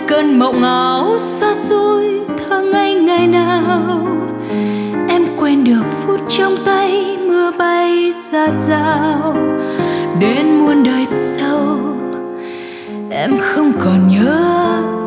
cơn mộng ảo xa xôi thơ ngây ngày nào. Em quên được phút trong tay mưa bay rạt rào. Đến muôn đời sau em không còn nhớ